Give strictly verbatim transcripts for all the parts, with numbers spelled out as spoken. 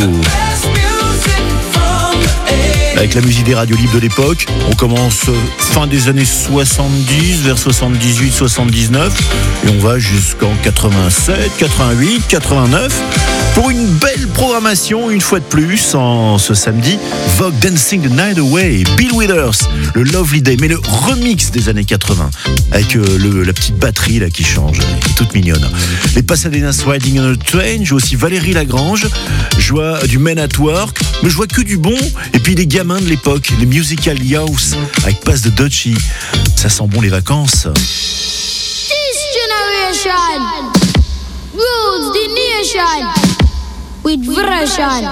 Avec la musique des radios libres de l'époque, on commence fin des années soixante-dix, vers soixante-dix-huit soixante-dix-neuf, et on va jusqu'en quatre-vingt-sept, quatre-vingt-huit, quatre-vingt-neuf, pour une belle programmation, une fois de plus, en ce samedi, Vogue Dancing the Night Away, Bill Withers, le Lovely Day, mais le remix des années quatre-vingts, avec euh, le, la petite batterie là qui change, qui est toute mignonne. Les Pasadena's Riding on a Train, je vois aussi Valérie Lagrange, je vois du Men at Work, mais je vois que du bon, et puis les gamins de l'époque, les Musical Youths, avec Pass de Dutchie, ça sent bon les vacances. This generation rules the nation with version.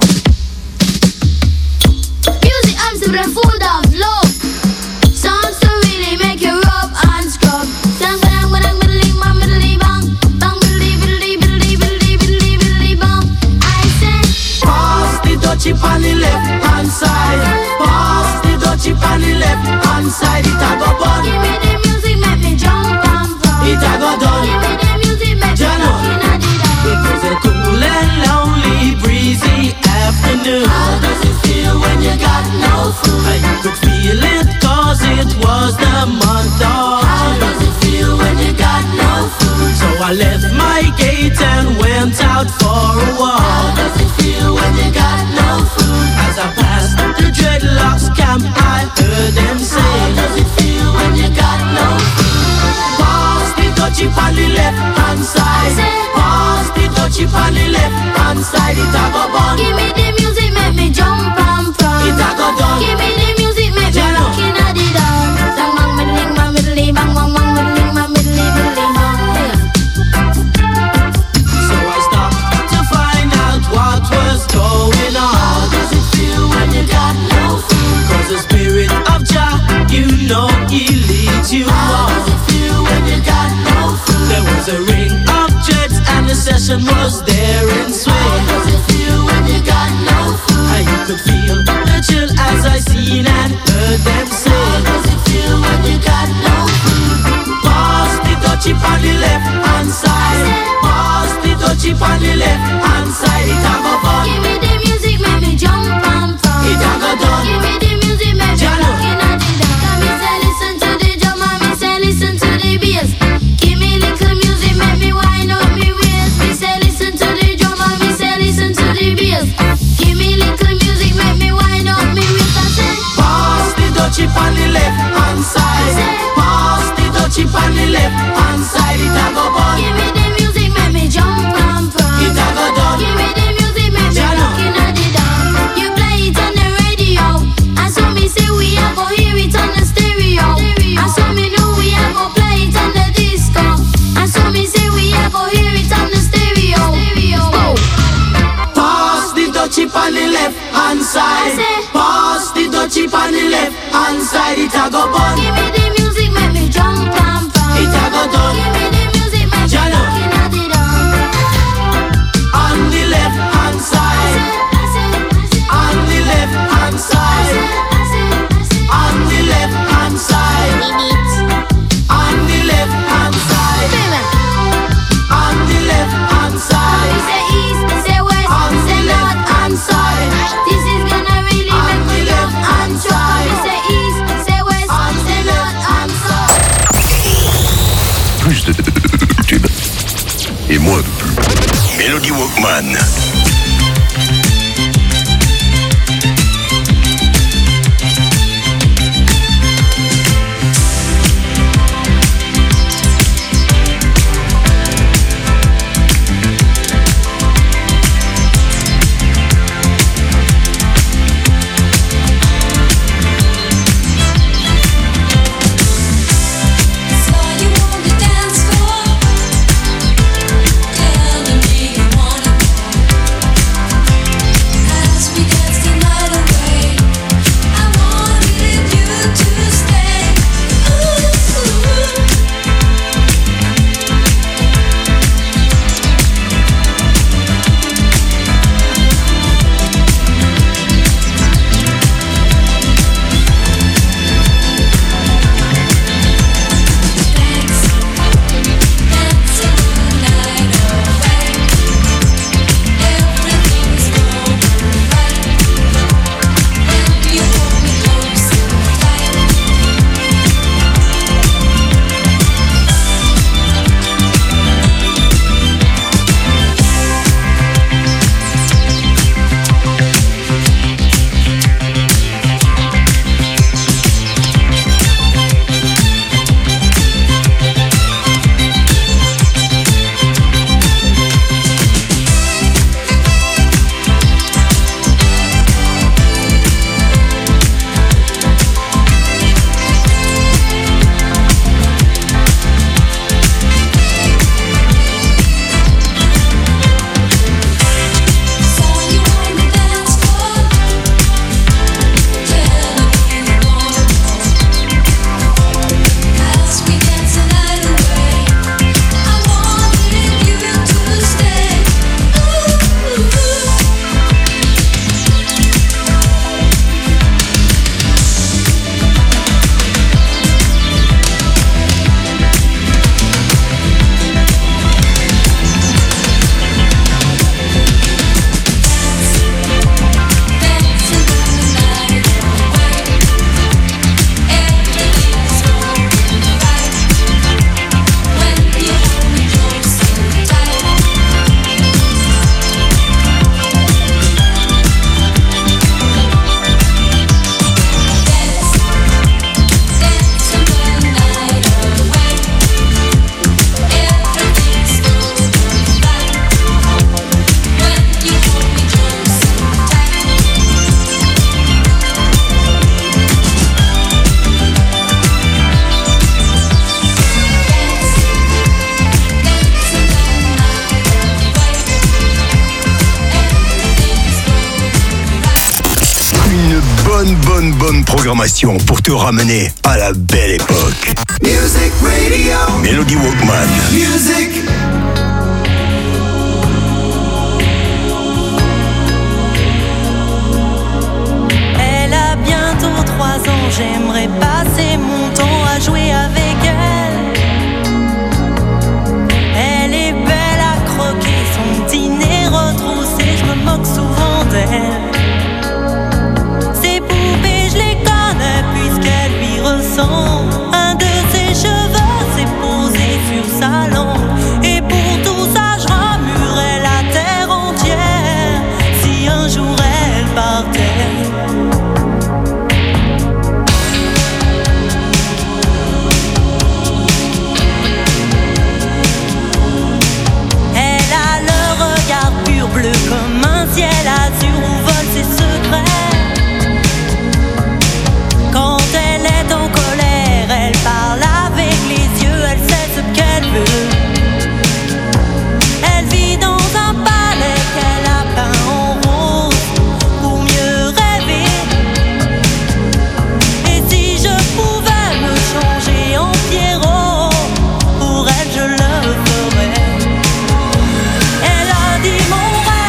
Music arms to the full of love. Songs to really make you rub and scrub. Dang dang dang middly bang middly bang bang middly middly middly middly middly middly bang. I say pass the dutchie on the left hand side. Pass the dutchie on the left hand side. It a go bun. Give me the music, make me jump and from. It a go done. Give me the music, make me looking at it. It was a cool and lonely, breezy afternoon. How does it feel when you got no food? I could feel it cause it was the month of How does it feel when you got no food? So I left my gate and went out for a walk. How does it feel when you got no food? As I passed the dreadlocks camp, I heard them say, how does it feel when you got no food? pass the dutchie on the left hand side. Pass the dutchie on the left hand side. It a go bun. Give me the music, make me jump and from. It a go done. Give me the music, make me Jello. looking at it all. Bang bang middling bang middly bang bang bang middling bang middly middly bang. So I stopped to find out what was going on. How does it feel when you got no food? Cause the spirit of Jah, you know he leads you How on. does it feel when you got no food? There was a ring of jets and the session was there in swing. How does it feel when you got no food? I could feel the chill as I seen and heard them say, How does it feel when you got no food? pass the dutchie on the left hand side. Pass the dutchie on the left hand side. It a go fun. Give me the music, make me jump and from. It a go done. Give me the music, make me Jello. looking at it all. Come me say listen to the drum and me say listen to the bass. Give me little music, make me wind up me waist. Me say listen to the drum and me say listen to the bass. Give me little music, make me wind up me waist. I say Pass the dutchie on the left hand side. Pass the dutchie on the left hand side. It a go bun. give me the music, make me jump and from. It a go done. Give me the music, make me Jello. looking at it all. You play it on the radio, and so me say we a go hear it on the stereo. And so me know we a go play it on the disco. And so me say we a go hear it on the stereo. Oh. Pass the dutchie on the left hand side. Pass the dutchie on the left hand side. It a go bun. Give me the music, make me jump and from. It a go done. Give me the music, make me Jello. looking at it all. On the left hand side. On the left hand side. On the left hand side. On the left hand side. On the left hand side. Say east, say west, On say the north left hand and side. south. This is gonna really On make me the love left and hand try. side. Say east, say west, On the say left north bonne, bonne programmation pour te ramener à la belle époque. Music Radio. Melody Walkman. Music. Elle a bientôt trois ans, j'aimerais passer mon temps à jouer avec elle. Elle est belle à croquer, son petit nez retroussé, je me moque souvent d'elle. Ses poupées, je les connais puisqu'elle lui ressemble. Un de ses cheveux s'est posé sur sa langue. Et pour tout ça, je remuerais la terre entière si un jour elle partait. Bleu comme un ciel azur où volent ses secrets. Quand elle est en colère, elle parle avec les yeux, elle sait ce qu'elle veut. Elle vit dans un palais qu'elle a peint en rose pour mieux rêver. Et si je pouvais me changer en Pierrot, pour elle je le ferais. Elle a dit mon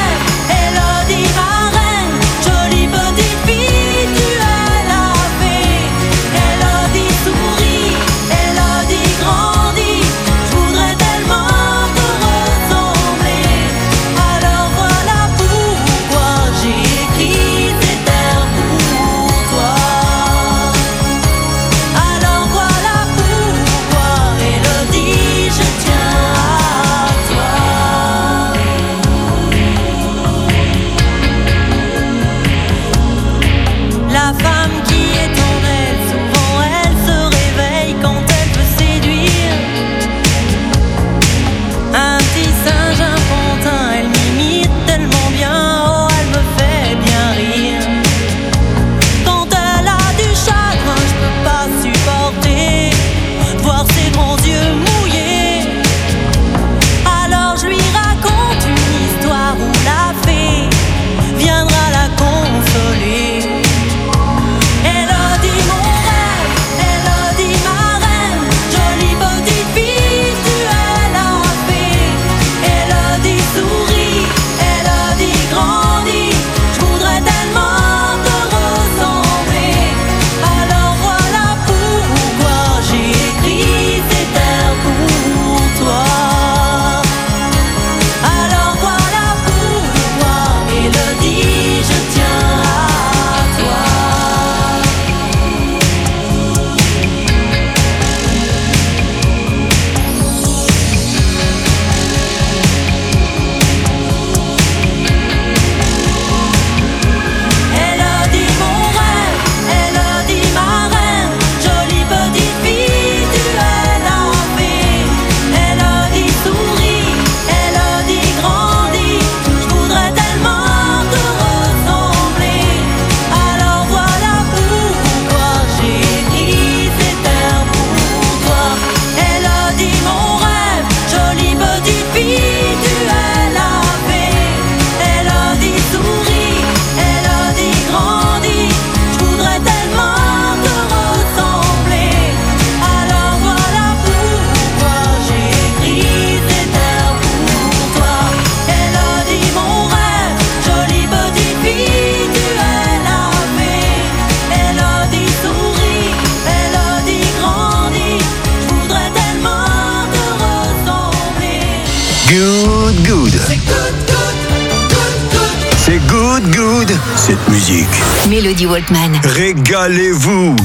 cette musique. Melody Walkman. Régalez-vous.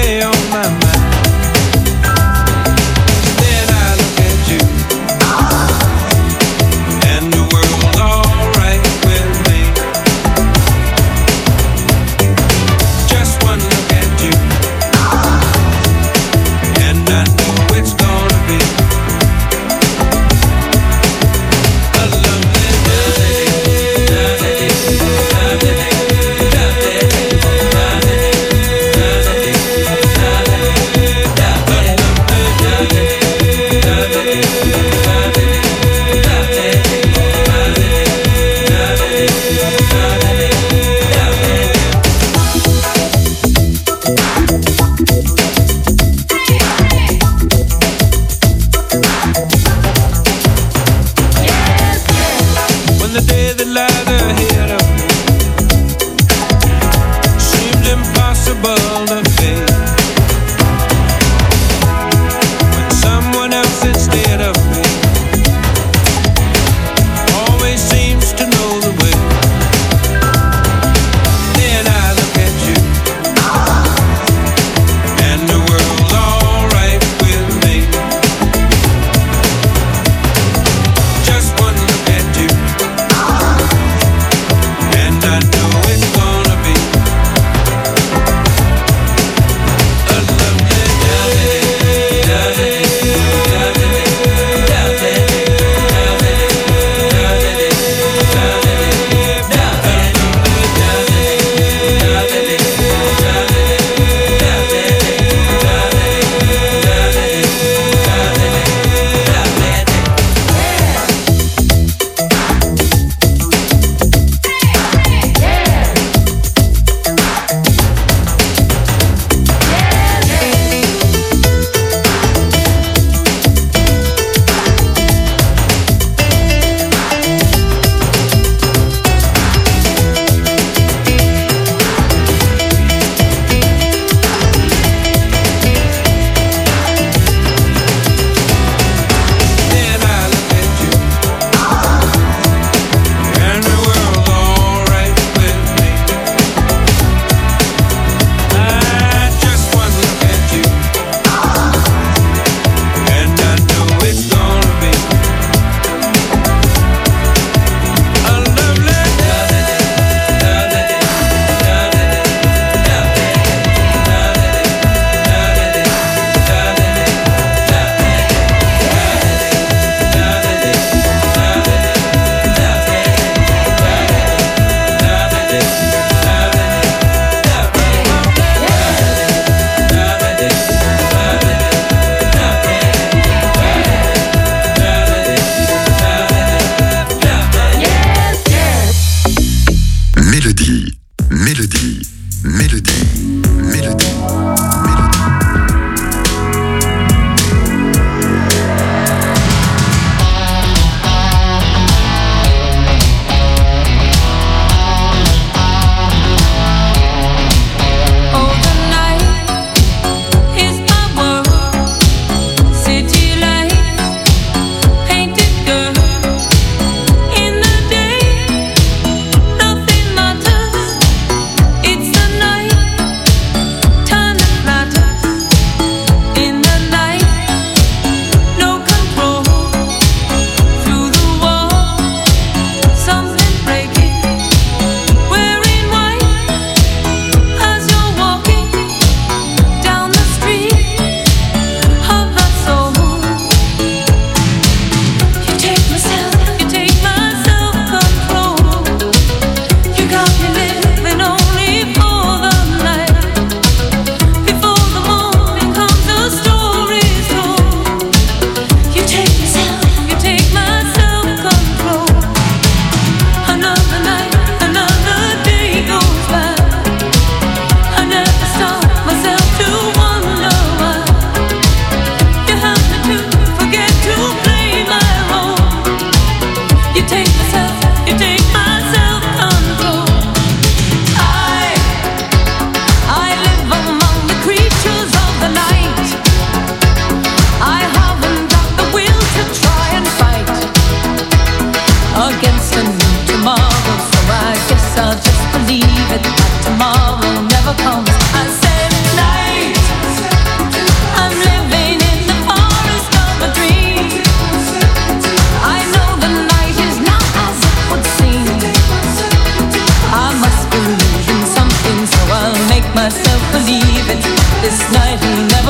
day on my mind. Then I look at you, and the world's alright with me. Just one look at you, and I know it's gonna be a lovely day. Lovely day.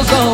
go.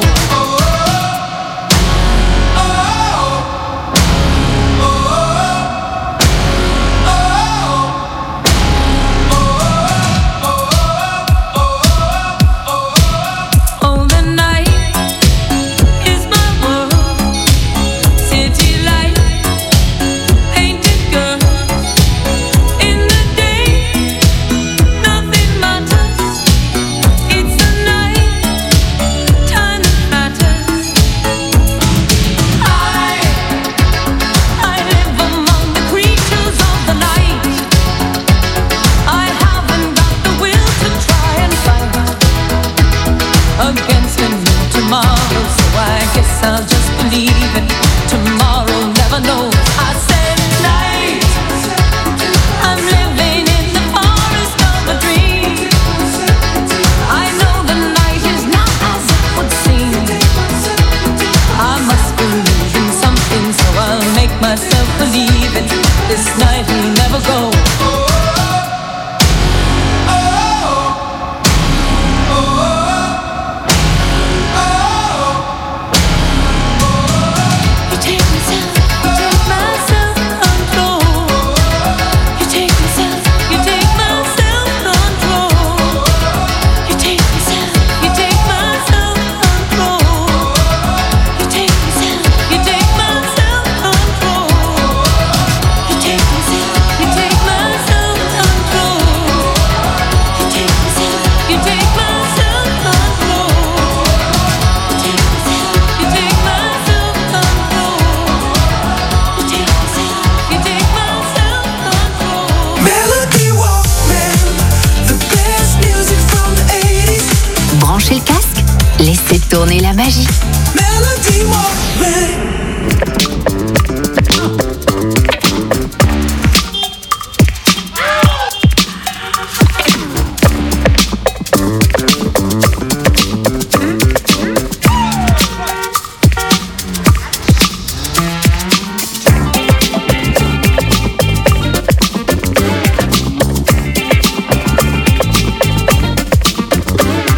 Tournez la magie. Melody Walkman.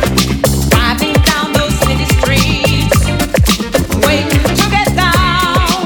Driving down those city streets, waiting to get down.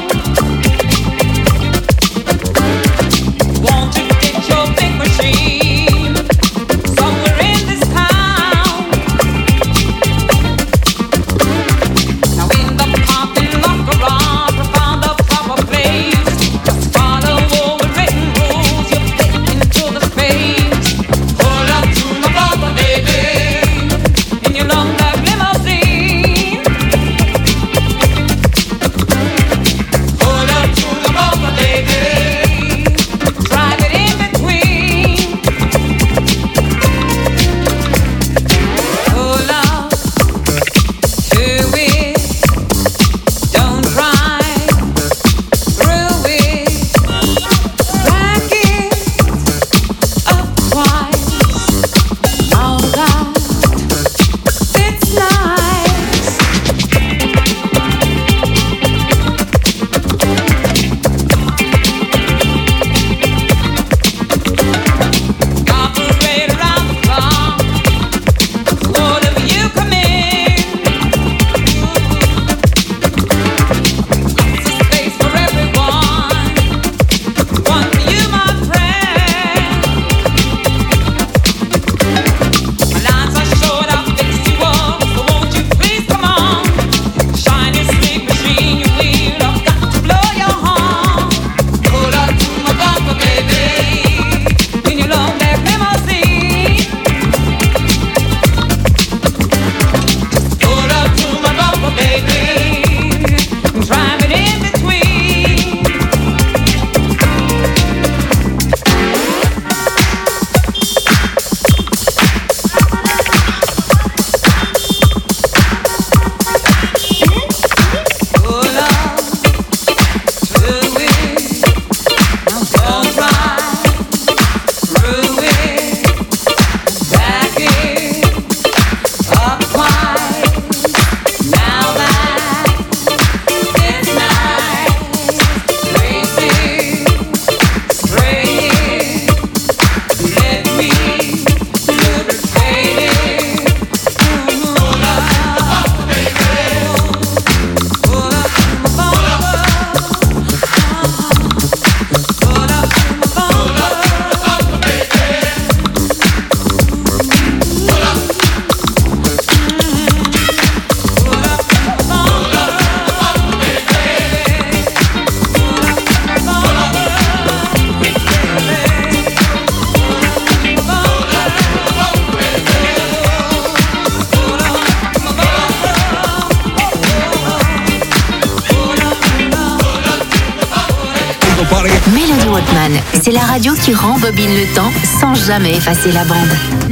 Melody Walkman, c'est la radio qui rembobine le temps sans jamais effacer la bande.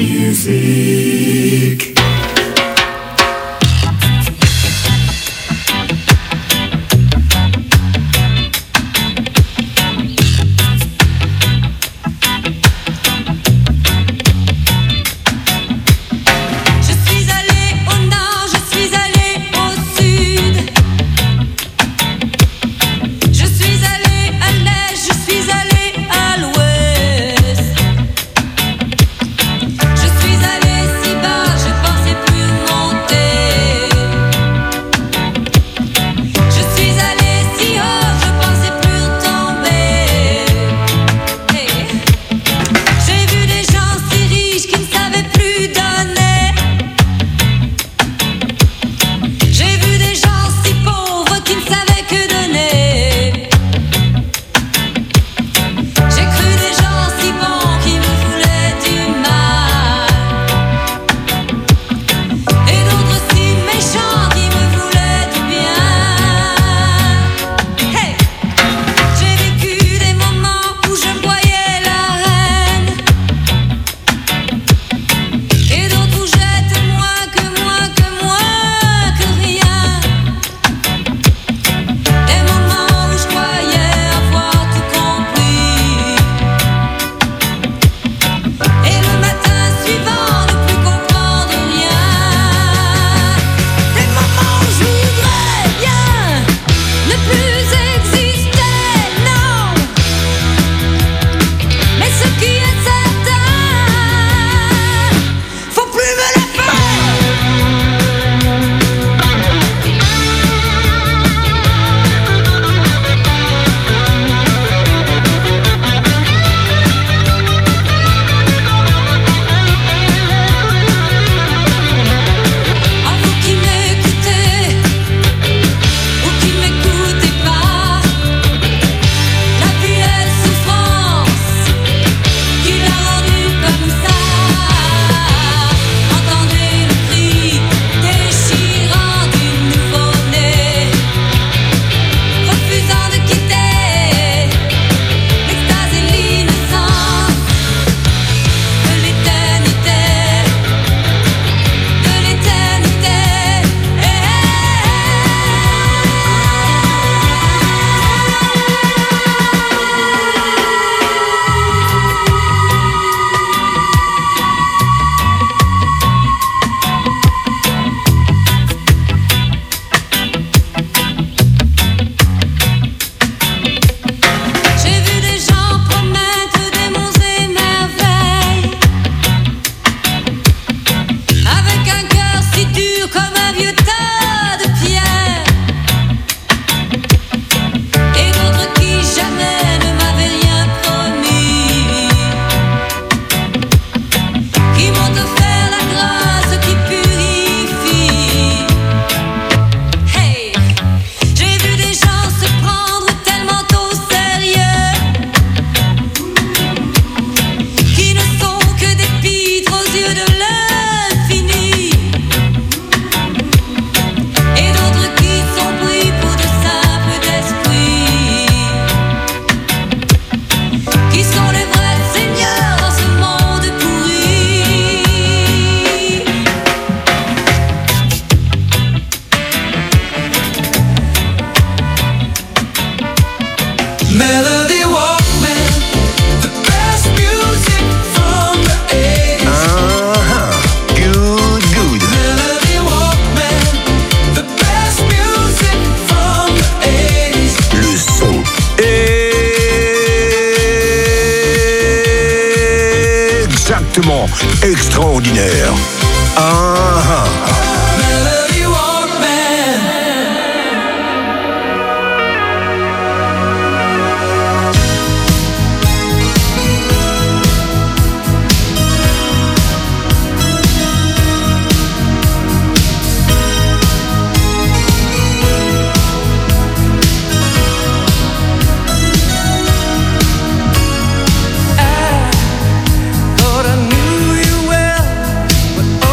Music. Exactement, extraordinaire. Ah, ah. Melody Walkman. I thought I knew you well, but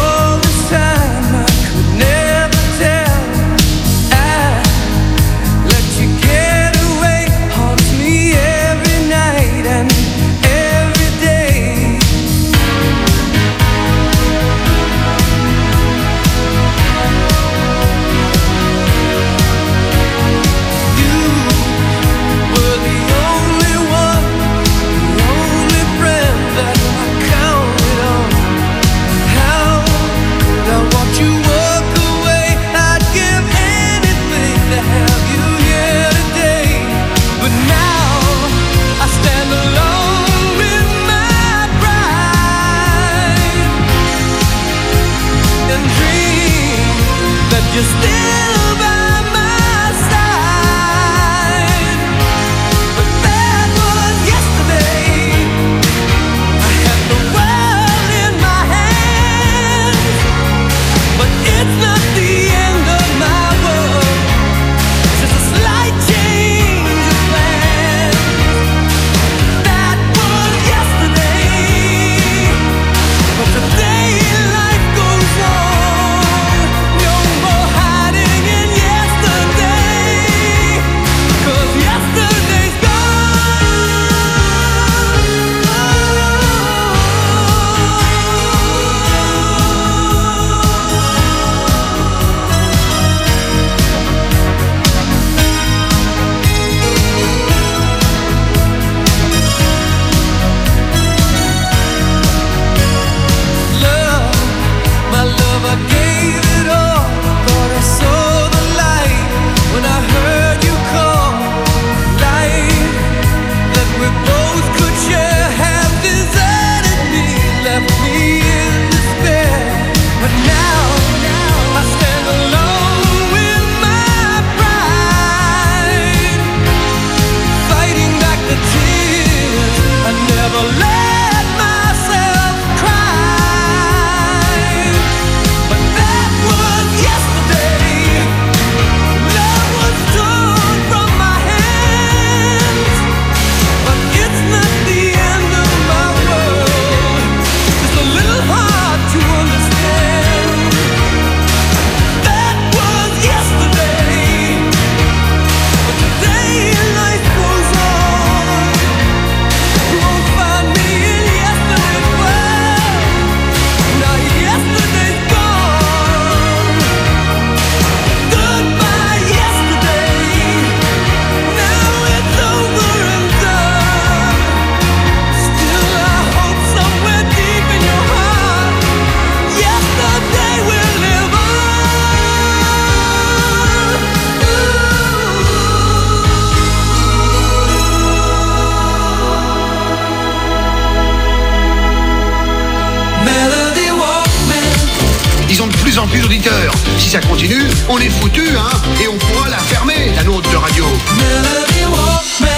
plus en plus d'auditeurs. Si ça continue, on est foutu, hein, et on pourra la fermer, la nôtre de radio. Melody Walkman.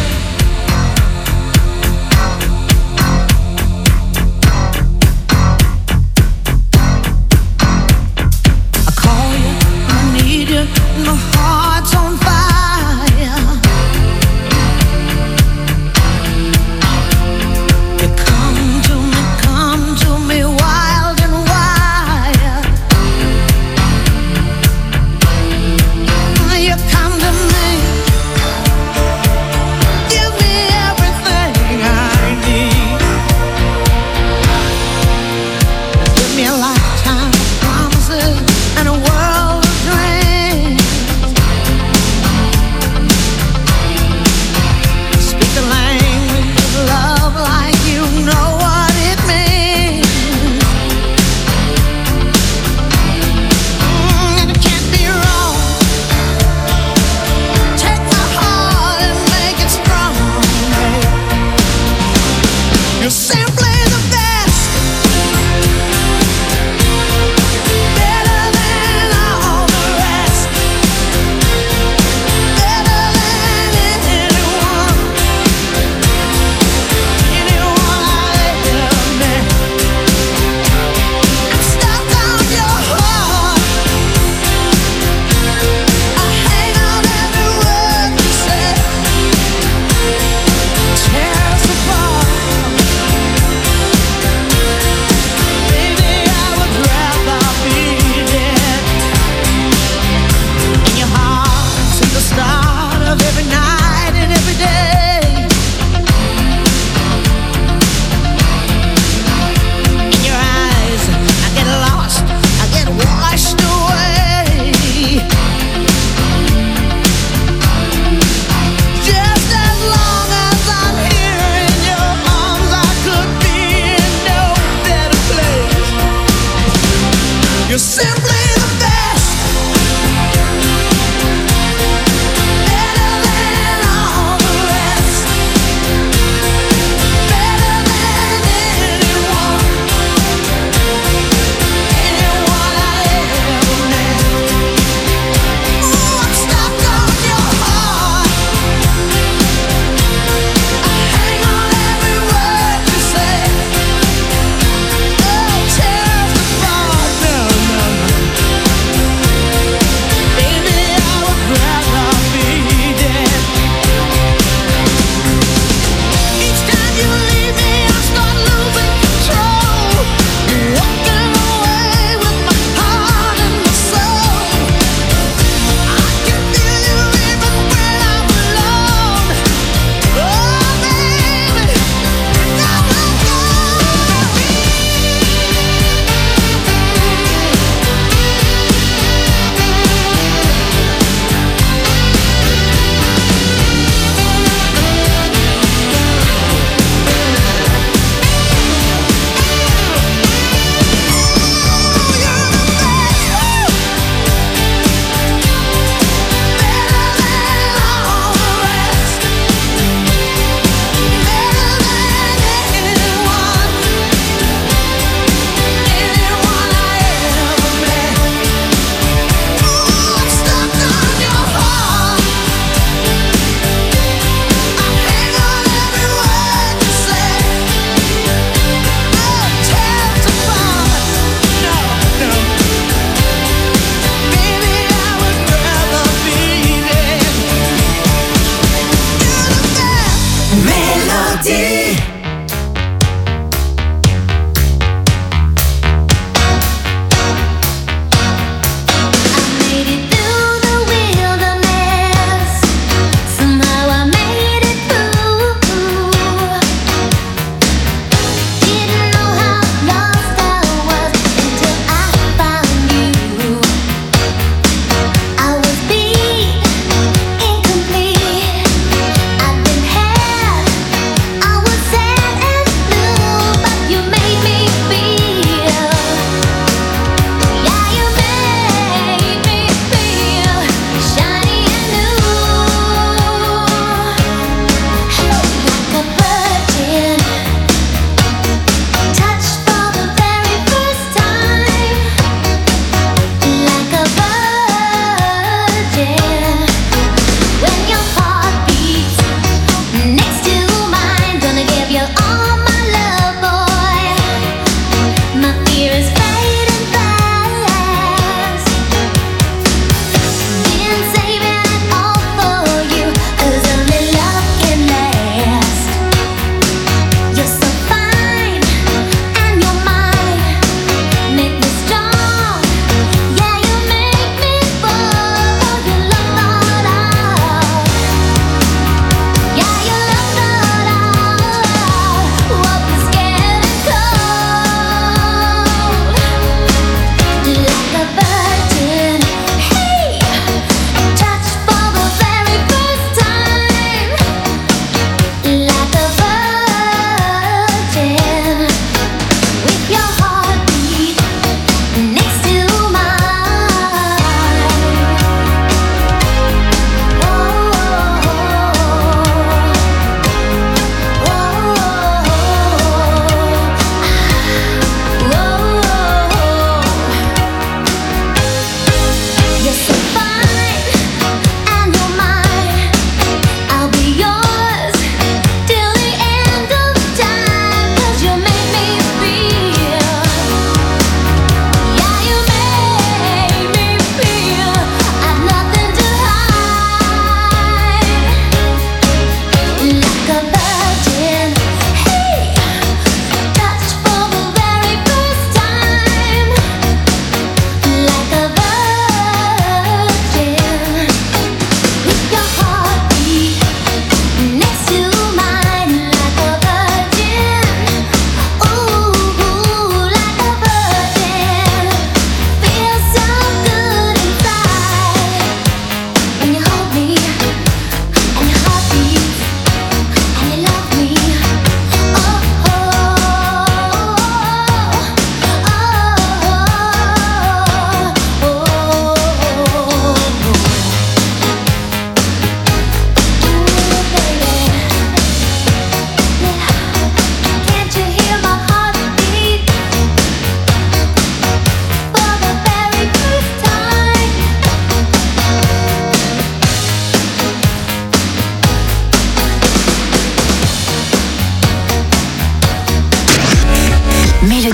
My heart's on fire. You come to me, come to me wild and wild. You come to me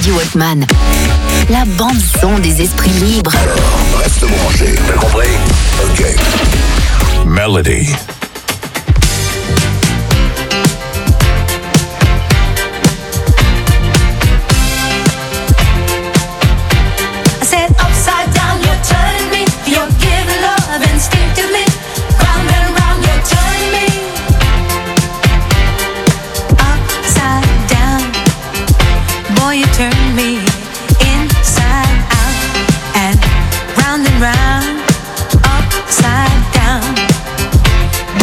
Radio Walkman. La bande-son des esprits libres. Alors, reste branché, t'as compris? Ok. Melody. Round and round, upside down.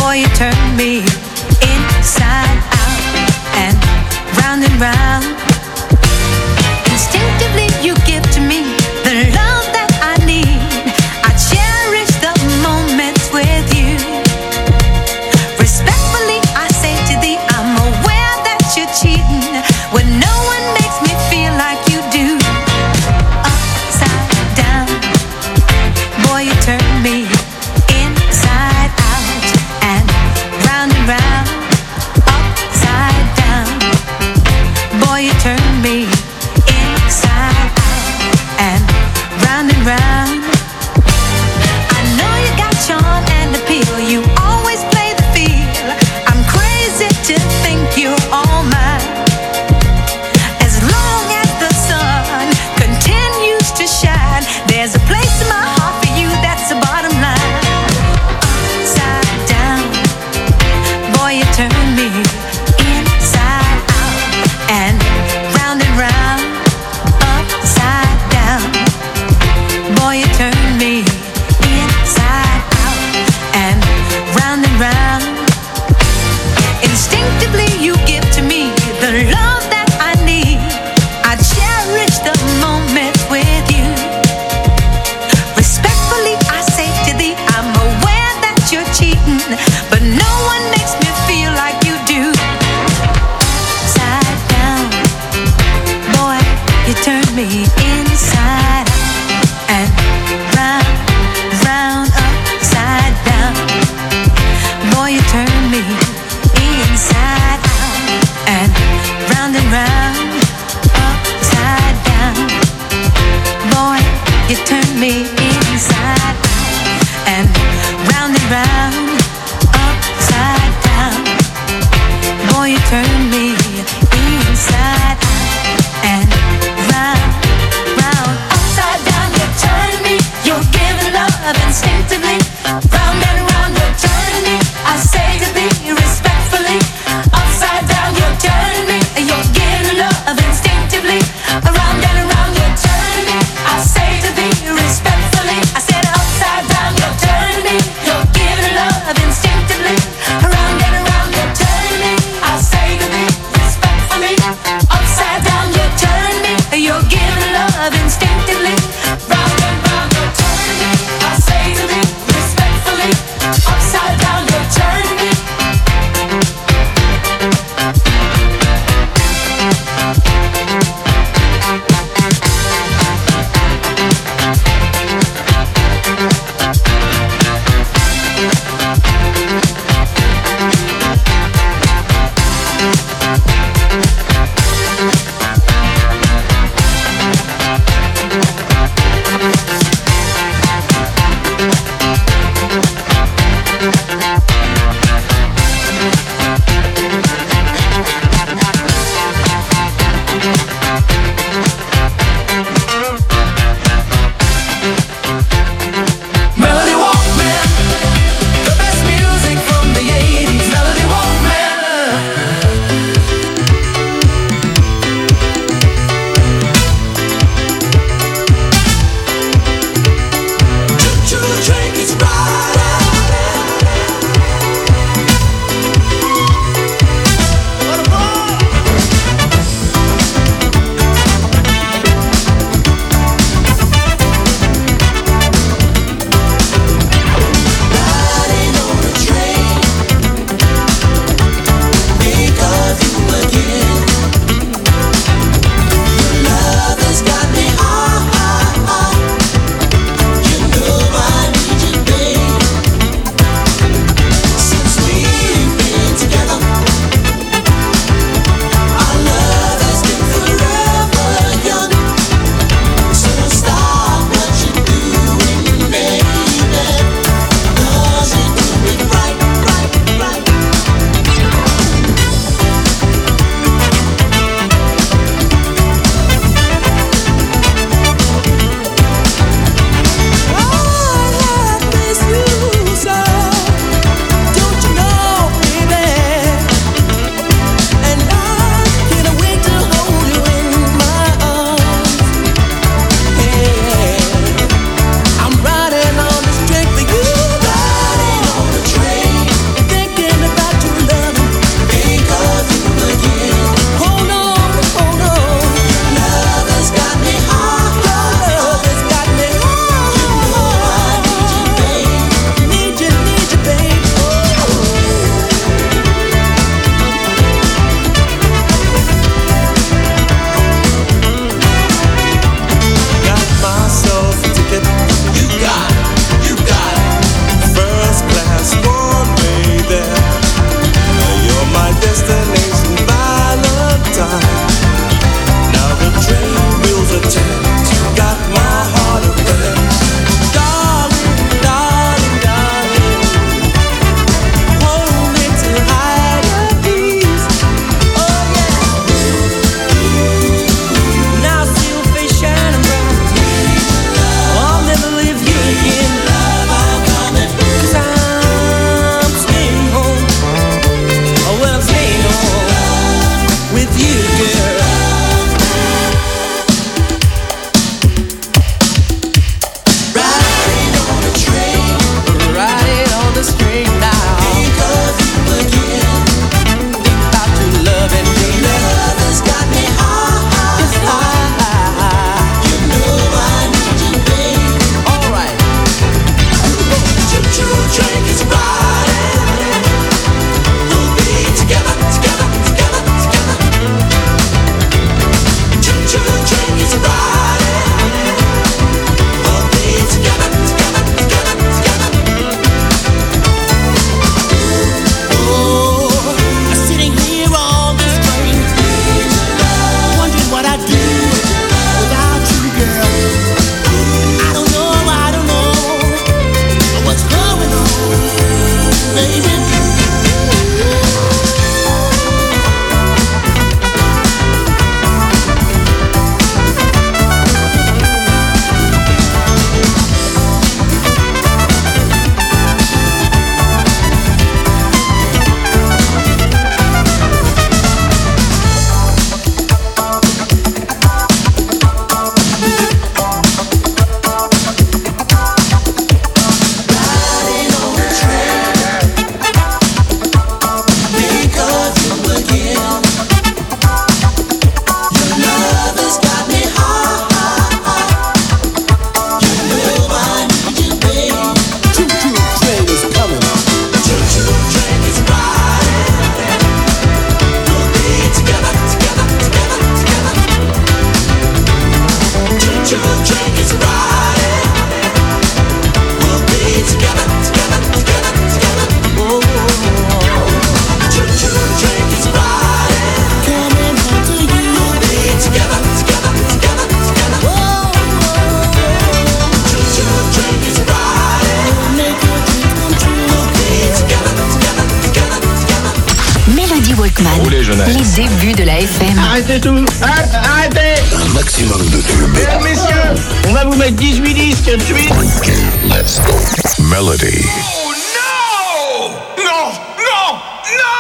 voulez, jeunesse. Les débuts de la F M. Arrêtez tout. Hop, arrêtez. Un maximum de tubes. Mesdames, messieurs, on va vous mettre dix-huit disques de suite. Let's go. Melody. Oh non! Non! Non! Non!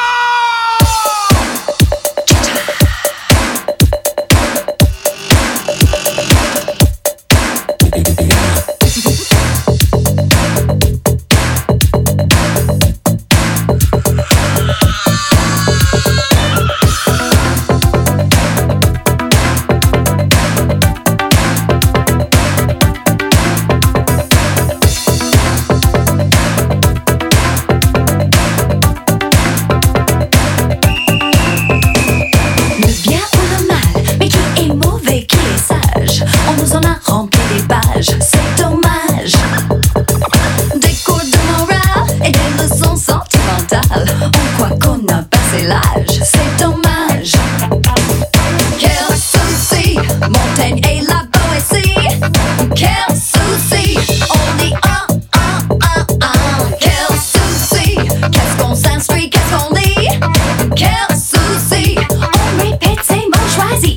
C'est dommage. Des cours de morale et des leçons sentimentales. On croit qu'on a passé l'âge. C'est dommage. Quel souci, Montaigne et la poésie. Quel souci, on dit un, un, un, un. Quel souci, qu'est-ce qu'on s'instruit, qu'est-ce qu'on lit. Quel souci, on répète ces mots choisis.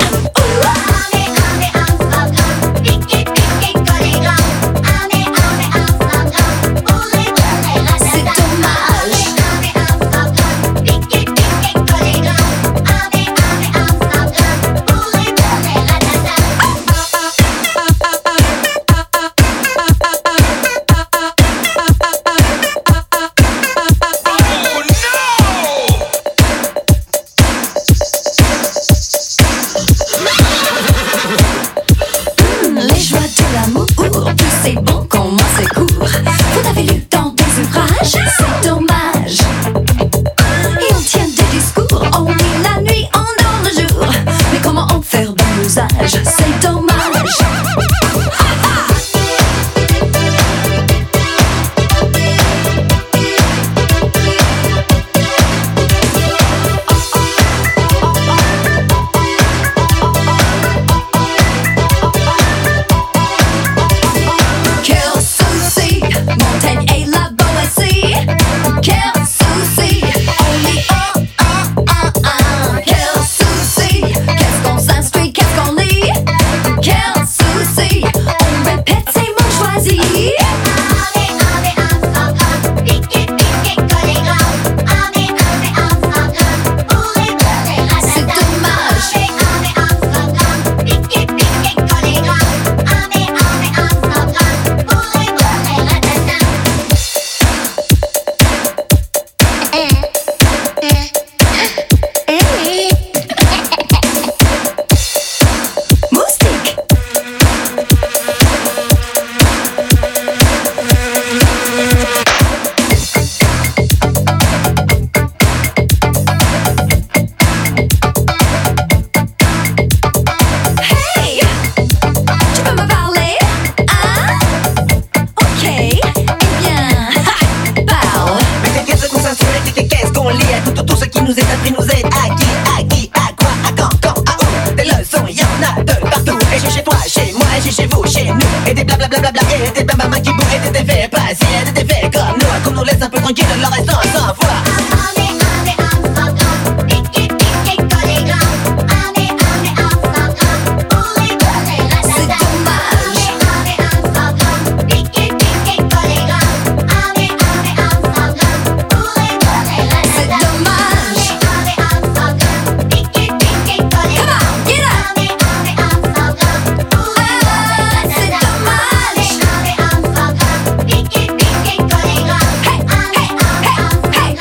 C'est bon qu'on moins c'est court. Vous avez lu dans des ouvrages, c'est dommage. Et on tient des discours, on lit la nuit, on dort le jour. Mais comment en faire bon usage, c'est dommage. Montaigne et la poésie. Quel souci, on lit un, un, un, un. Quel souci, qu'est-ce qu'on s'instruit, qu'est-ce qu'on lit. Quel souci, on répète ces mots choisis. C'est dommage. Nous est appris, nous est acquis, acquis, à quoi, à quand, quand, à où. Des leçons, y'en a de partout. Et j'ai chez toi, chez moi, et j'ai chez vous, chez nous. Et des blablabla, et des blablabla qui bourrent, et des effets passés, et des effets comme nous. Qu'on nous laisse un peu tranquille, le restant sans voir. Hey, hey, hey, hey.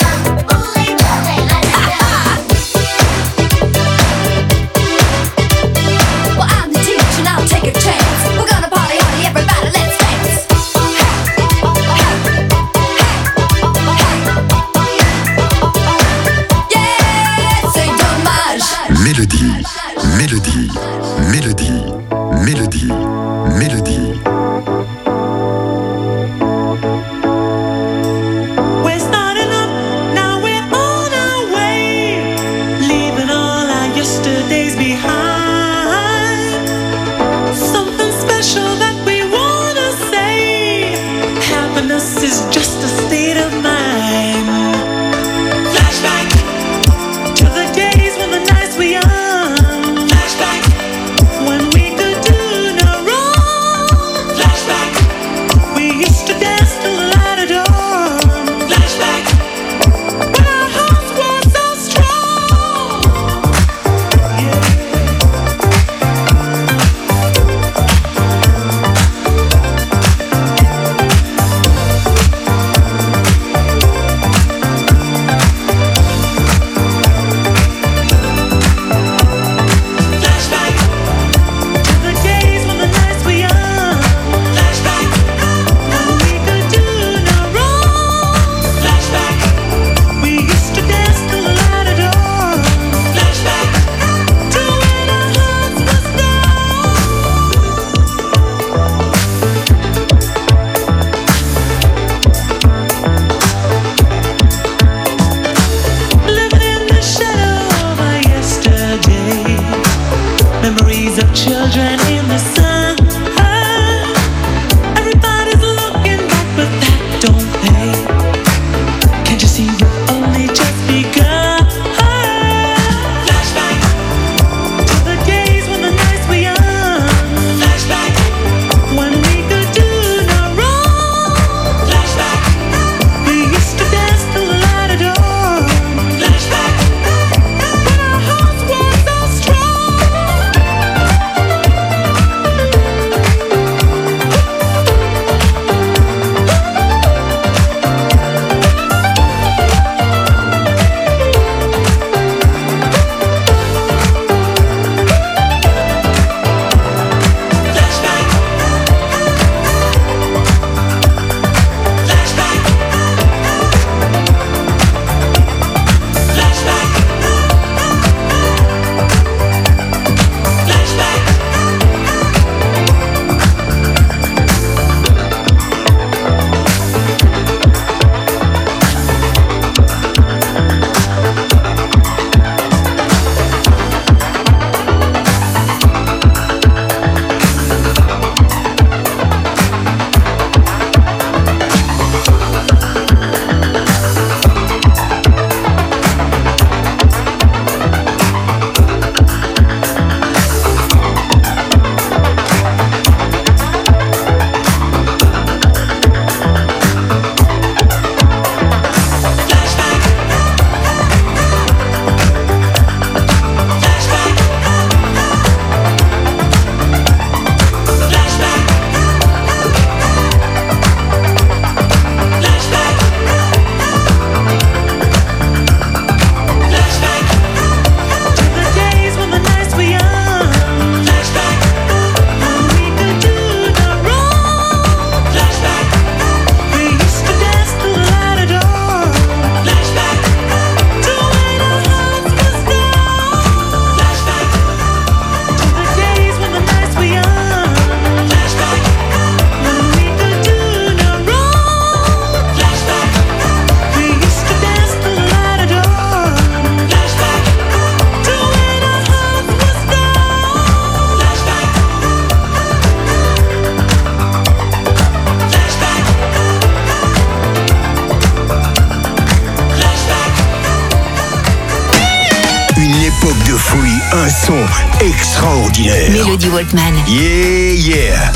époque de folie, un son extraordinaire. Mélodie Walkman. Yeah, yeah.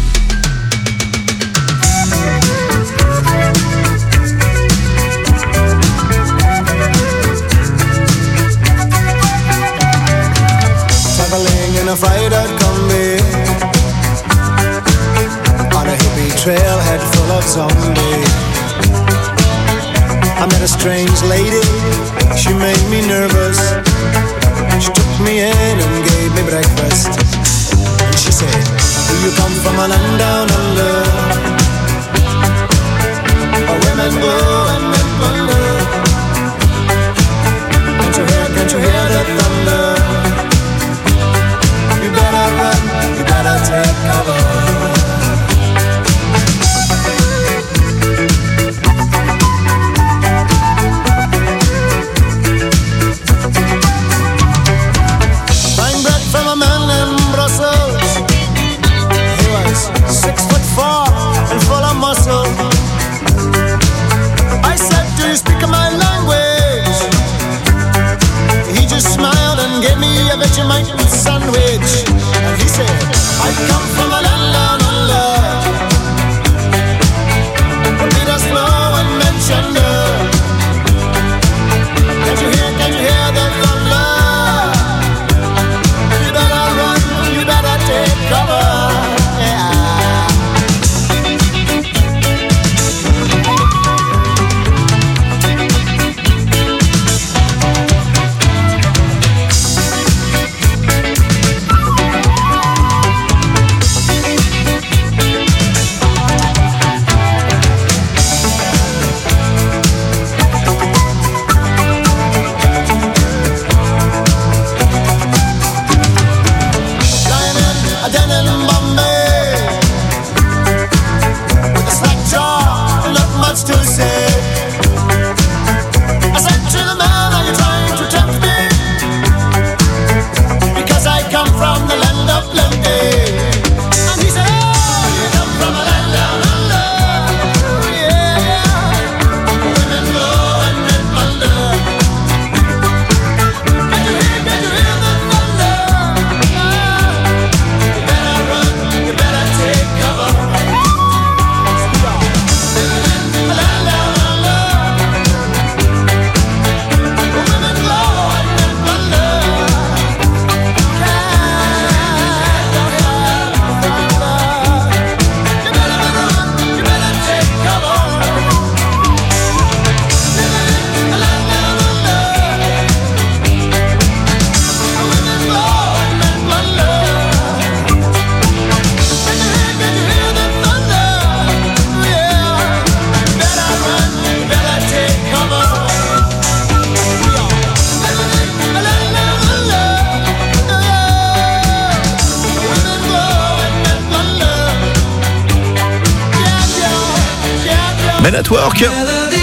Traveling in a freighter combi on a hippie trailhead full of zombies. I met a strange lady, she made me nervous. She took me in and gave me breakfast. And she said, do you come from a land down under, where women go and men wonder? Can't you hear, can't you hear the thunder? You better run, you better take cover. I said, do you speak my language? He just smiled and gave me a Vegemite sandwich. And he said, I come from a land down under, where leaders flow and mention her. Can't you hear, can't you hear the thunder? You better run, you better take cover. Men at Work